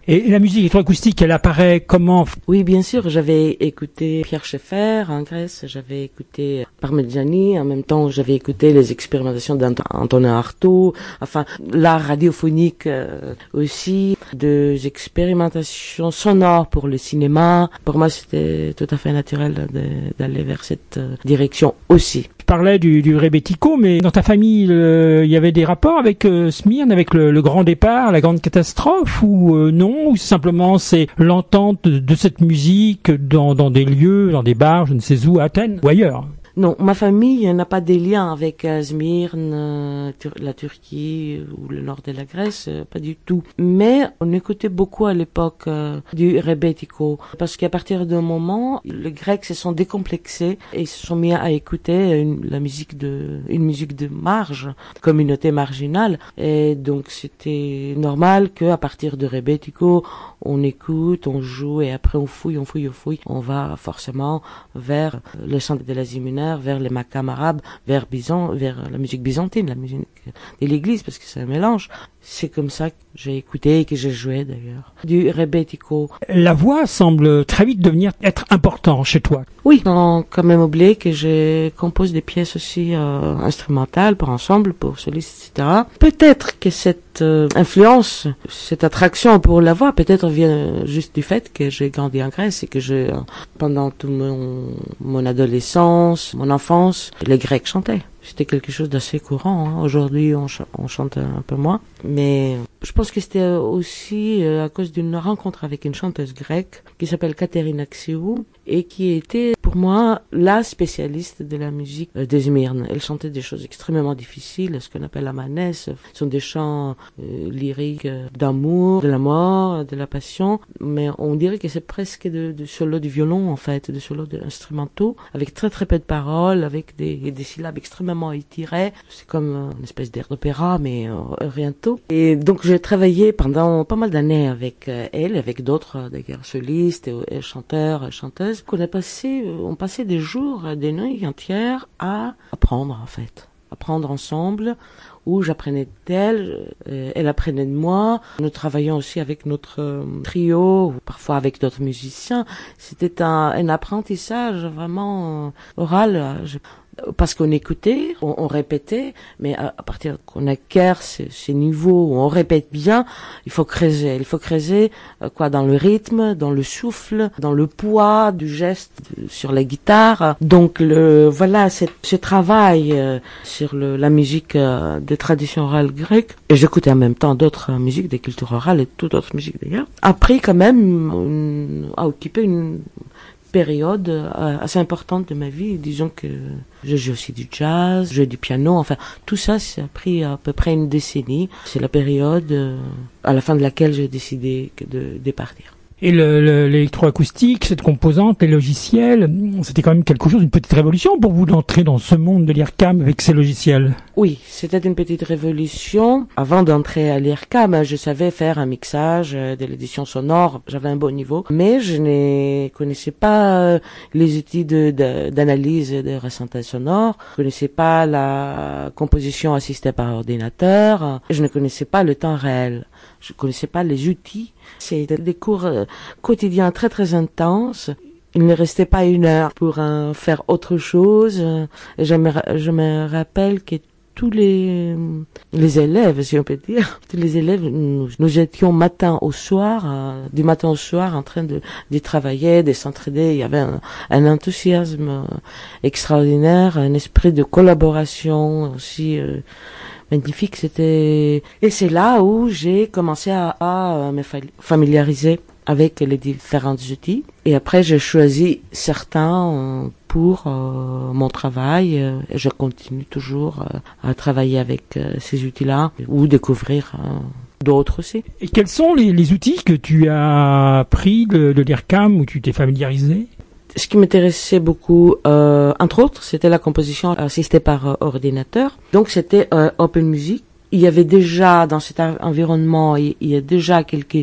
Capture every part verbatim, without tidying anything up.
Et la musique électroacoustique, elle apparaît comment? Oui, bien sûr, j'avais écouté Pierre Schaeffer en Grèce, j'avais écouté Parmigiani, en même temps j'avais écouté les expérimentations d'Antonin Artaud, enfin l'art radiophonique euh, aussi, des expérimentations sonores pour le cinéma. Pour moi, c'était tout à fait naturel de, d'aller vers cette euh, direction aussi. Tu parlais du, du rebetiko, mais dans ta famille, il y avait des rapports avec euh, Smyrne, avec le, le grand départ, la grande catastrophe, ou euh, non, ou simplement c'est l'entente de, de cette musique dans, dans des lieux, dans des bars, je ne sais où, à Athènes ou ailleurs? Non, ma famille n'a pas des liens avec euh, Smyrne, euh, Tur- la Turquie ou le nord de la Grèce, euh, pas du tout. Mais on écoutait beaucoup à l'époque euh, du rebetiko, parce qu'à partir d'un moment, les Grecs se sont décomplexés et se sont mis à écouter une, la musique de, une musique de marge, communauté marginale. Et donc c'était normal qu'à partir de rebetiko, on écoute, on joue et après on fouille, on fouille, on fouille. On va forcément vers le chant de l'Asie mineure, vers les maqams arabes, vers Byzan, vers la musique byzantine, la musique de l'église, parce que c'est un mélange. C'est comme ça que j'ai écouté et que j'ai joué d'ailleurs. Du rebetiko. La voix semble très vite devenir être important chez toi. Oui, on a quand même oublié que je compose des pièces aussi euh, instrumentales pour ensemble, pour solistes, et cetera. Peut-être que cette euh, influence, cette attraction pour la voix, peut-être vient juste du fait que j'ai grandi en Grèce et que j'ai, pendant toute mon, mon adolescence, mon enfance, les Grecs chantaient. C'était quelque chose d'assez courant. Hein. Aujourd'hui, on, ch- on chante un peu moins. Mais je pense que c'était aussi euh, à cause d'une rencontre avec une chanteuse grecque qui s'appelle Katerina Xiou et qui était, pour moi, la spécialiste de la musique euh, de Smyrne. Elle chantait des choses extrêmement difficiles, ce qu'on appelle la manesse. Ce sont des chants euh, lyriques euh, d'amour, de la mort, de la passion. Mais on dirait que c'est presque de, de solo du violon, en fait, de solo instrumentaux, avec très très peu de paroles, avec des, des syllabes extrêmement étirées. C'est comme une espèce d'air d'opéra, mais euh, rien de tout. Et donc j'ai travaillé pendant pas mal d'années avec euh, elle, avec d'autres euh, d'ailleurs solistes et, et chanteurs, et chanteuses. On a passé, on passait des jours, des nuits entières à apprendre en fait, apprendre ensemble. Où j'apprenais d'elle, euh, elle apprenait de moi. Nous travaillions aussi avec notre euh, trio, ou parfois avec d'autres musiciens. C'était un, un apprentissage vraiment euh, oral. Euh, je, parce qu'on écoutait, on, on répétait, mais à, à partir qu'on acquiert ces, ces niveaux où on répète bien, il faut creuser. Il faut creuser euh, quoi dans le rythme, dans le souffle, dans le poids du geste de, sur la guitare. Donc le voilà, cette, ce travail euh, sur le, la musique euh, de tradition orale grecque, et j'écoutais en même temps d'autres euh, musiques, des cultures orales et toutes autres musiques d'ailleurs, a pris quand même une, a occupé une période euh, assez importante de ma vie. Disons que je joue aussi du jazz, je joue du piano, enfin tout ça, ça a pris à peu près une décennie. C'est la période euh, à la fin de laquelle j'ai décidé que de, de partir. Et le, le, l'électroacoustique, cette composante, les logiciels, c'était quand même quelque chose, une petite révolution pour vous d'entrer dans ce monde de l'I R C A M avec ces logiciels. Oui, c'était une petite révolution. Avant d'entrer à l'I R C A M, je savais faire un mixage de l'édition sonore, j'avais un bon niveau, mais je ne connaissais pas les outils de, de, d'analyse de ressenti sonore, je ne connaissais pas la composition assistée par ordinateur, je ne connaissais pas le temps réel. Je connaissais pas les outils. C'était des cours euh, quotidiens très très intenses. Il ne restait pas une heure pour euh, faire autre chose. Je me, je me rappelle que tous les les élèves, si on peut dire, tous les élèves, nous, nous étions matin au soir, euh, du matin au soir, en train de, de travailler, de s'entraider. Il y avait un, un enthousiasme extraordinaire, un esprit de collaboration aussi. Euh, magnifique, c'était, et c'est là où j'ai commencé à, à me familiariser avec les différents outils. Et après, j'ai choisi certains pour euh, mon travail. Et je continue toujours euh, à travailler avec euh, ces outils-là ou découvrir euh, d'autres aussi. Et quels sont les, les outils que tu as pris de, de l'I R C A M où tu t'es familiarisé? Ce qui m'intéressait beaucoup, euh, entre autres, c'était la composition assistée par euh, ordinateur. Donc c'était euh, Open Music. Il y avait déjà, dans cet environnement, il, il y a déjà quelques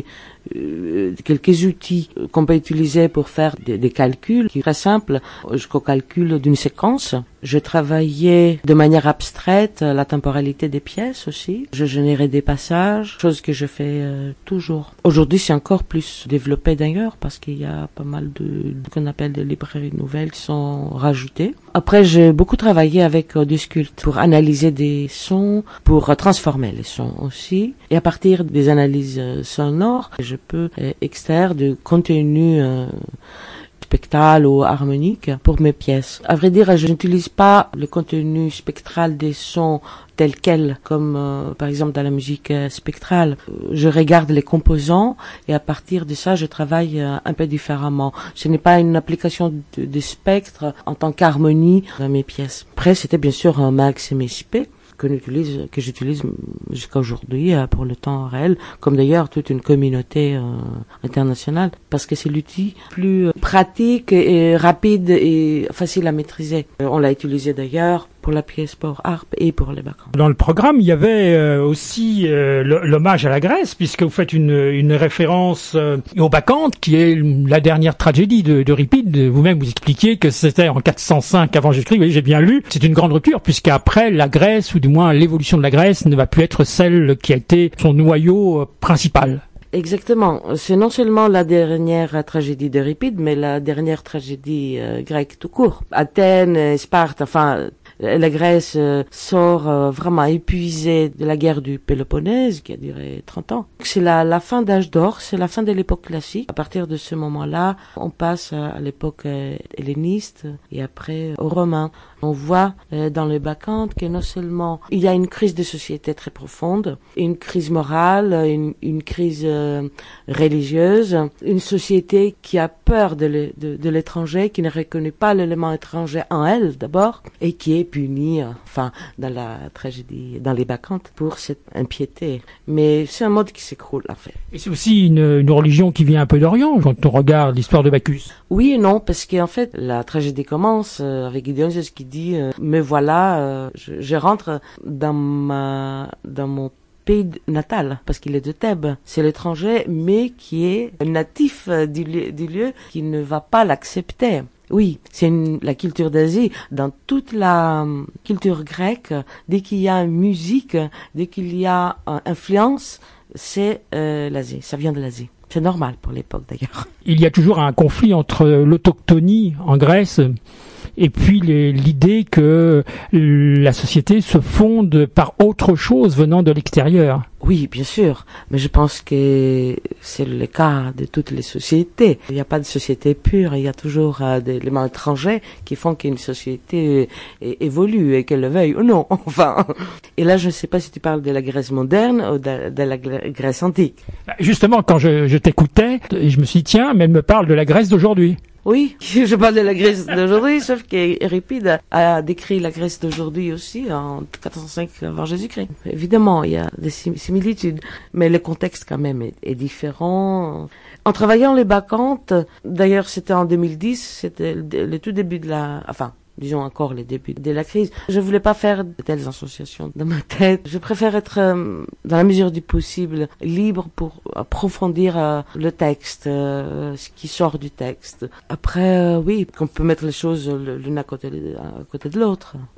euh, quelques outils qu'on peut utiliser pour faire des, des calculs qui sont très simples, jusqu'au calcul d'une séquence. Je travaillais de manière abstraite la temporalité des pièces aussi. Je générais des passages, chose que je fais euh, toujours. Aujourd'hui, c'est encore plus développé d'ailleurs parce qu'il y a pas mal de ce qu'on appelle des librairies nouvelles qui sont rajoutées. Après, j'ai beaucoup travaillé avec euh, du sculpte pour analyser des sons, pour euh, transformer les sons aussi. Et à partir des analyses euh, sonores, je peux euh, extraire du contenu euh, spectral ou harmonique pour mes pièces. À vrai dire, je n'utilise pas le contenu spectral des sons tel quel, comme euh, par exemple dans la musique euh, spectrale. Je regarde les composants et à partir de ça, je travaille euh, un peu différemment. Ce n'est pas une application de, de spectre en tant qu'harmonie dans mes pièces. Après, c'était bien sûr un Max M S P que j'utilise, que j'utilise jusqu'à aujourd'hui euh, pour le temps réel, comme d'ailleurs toute une communauté euh, internationale, parce que c'est l'outil plus pratique et rapide et facile à maîtriser. On l'a utilisé d'ailleurs pour la pièce pour harpe et pour les bacchantes. Dans le programme, il y avait euh, aussi euh, l'hommage à la Grèce, puisque vous faites une, une référence euh, aux Bacchantes, qui est la dernière tragédie de d'Euripide. Vous-même, vous expliquiez que c'était en quatre cent cinq avant Jésus-Christ. Vous voyez, j'ai bien lu. C'est une grande rupture, puisqu'après, la Grèce, ou du moins l'évolution de la Grèce, ne va plus être celle qui a été son noyau euh, principal. Exactement. C'est non seulement la dernière tragédie d'Euripide, mais la dernière tragédie euh, grecque tout court. Athènes, Sparte, enfin... La Grèce euh, sort euh, vraiment épuisée de la guerre du Péloponnèse qui a duré trente ans. C'est la, la fin d'âge d'or, c'est la fin de l'époque classique. À partir de ce moment-là, on passe à l'époque euh, helléniste et après aux Romains. On voit euh, dans les Bacchantes que non seulement il y a une crise de société très profonde, une crise morale, une, une crise euh, religieuse, une société qui a peur de, de, de l'étranger, qui ne reconnaît pas l'élément étranger en elle d'abord et qui est punie, enfin, dans la tragédie, dans les Bacchantes, pour cette impiété. Mais c'est un monde qui s'écroule, en fait. Et c'est aussi une, une religion qui vient un peu d'Orient, quand on regarde l'histoire de Bacchus. Oui et non, parce qu'en fait, la tragédie commence euh, avec Dionysos qui dit euh, « Me voilà, euh, je, je rentre dans ma, dans mon pays natal, parce qu'il est de Thèbes. C'est l'étranger, mais qui est natif du lieu, du lieu qui ne va pas l'accepter. » Oui, c'est une, la culture d'Asie. Dans toute la um, culture grecque, dès qu'il y a musique, dès qu'il y a uh, influence, c'est euh, l'Asie. Ça vient de l'Asie. C'est normal pour l'époque d'ailleurs. Il y a toujours un conflit entre l'autochtonie en Grèce et puis les, l'idée que la société se fonde par autre chose venant de l'extérieur. Oui, bien sûr, mais je pense que c'est le cas de toutes les sociétés. Il n'y a pas de société pure, il y a toujours euh, des éléments étrangers qui font qu'une société é- évolue et qu'elle le veuille ou non, enfin. Et là, je ne sais pas si tu parles de la Grèce moderne ou de, de la Grèce antique. Justement, quand je, je t'écoutais, je me suis dit, tiens, mais elle me parle de la Grèce d'aujourd'hui. Oui, je parle de la Grèce d'aujourd'hui, sauf qu'Euripide a décrit la Grèce d'aujourd'hui aussi en quatre cent cinq avant Jésus-Christ. Évidemment, il y a des similitudes, mais le contexte quand même est, est différent. En travaillant les Bacchantes, d'ailleurs c'était en deux mille dix, c'était le, le tout début de la... Enfin, disons encore les débuts de la crise. Je voulais pas faire de telles associations dans ma tête. Je préfère être, euh, dans la mesure du possible, libre pour approfondir euh, le texte, euh, ce qui sort du texte. Après, euh, oui, qu'on peut mettre les choses l'une à côté de, à côté de l'autre.